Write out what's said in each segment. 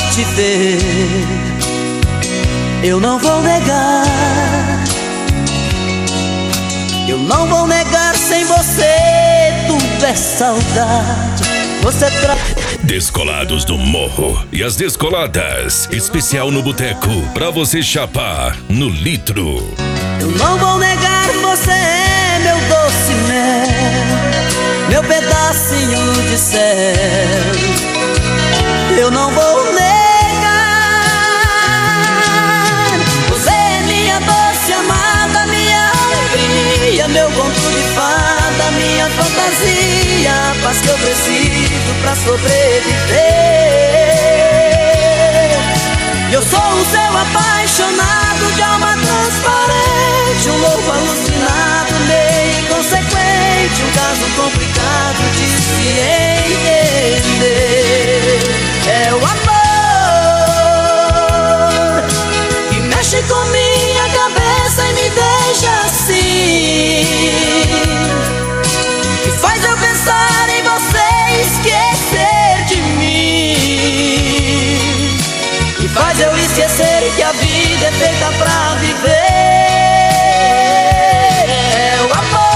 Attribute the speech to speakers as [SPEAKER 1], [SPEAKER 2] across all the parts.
[SPEAKER 1] te ver. Eu não vou negar, eu não vou negar, sem você tudo é saudade. Você
[SPEAKER 2] Descolados do Morro e as Descoladas, especial no boteco, pra você chapar no litro.
[SPEAKER 1] Eu não vou negar, você é meu doce mel, meu pedacinho de céu. Eu não vou negar, você é minha doce amada, minha alegria, meu conto de fada, minha fantasia, a paz que eu preciso pra sobreviver. Eu sou o seu apaixonado, de alma transparente, um louco alucinado, meio inconsequente, um caso complicado de se entender. É o amor que mexe com minha cabeça e me deixa assim, que faz eu pensar em você e esquecer de mim, que faz eu esquecer que a vida é feita pra viver. É o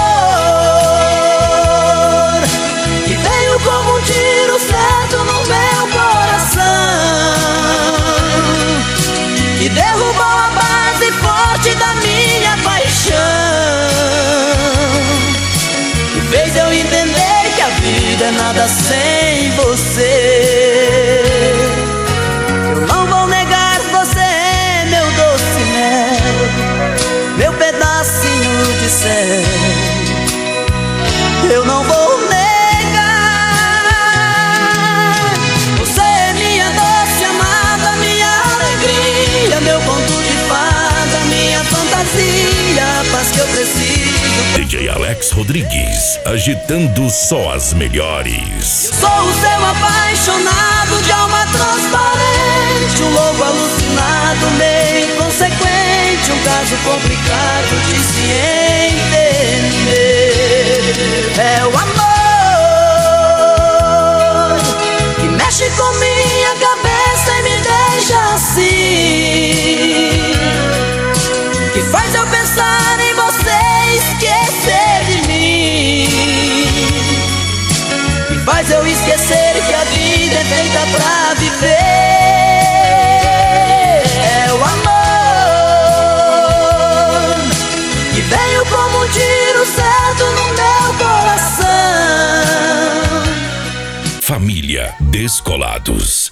[SPEAKER 1] amor que veio como um tiro certo no meu coração, que derrubou a base forte da minha paixão, que fez eu entender que a vida é nada sem você. Eu não vou negar, você é meu doce mel, meu pedacinho de céu. Eu não vou negar, você é minha doce amada, minha alegria, meu conto de fada, minha fantasia, a paz que eu preciso.
[SPEAKER 2] DJ Alex Rodrigues, agitando só as melhores.
[SPEAKER 1] Eu sou o seu apaixonado, de alma transparente, um louco alucinado, meio inconsequente, um caso complicado de se entender. É o amor que mexe com minha cabeça e me deixa assim, que faz eu pensar em você e esquecer de mim, que faz eu esquecer que a vida é feita pra viver. É o amor que veio como um tiro certo no meu coração.
[SPEAKER 2] Família Descolados.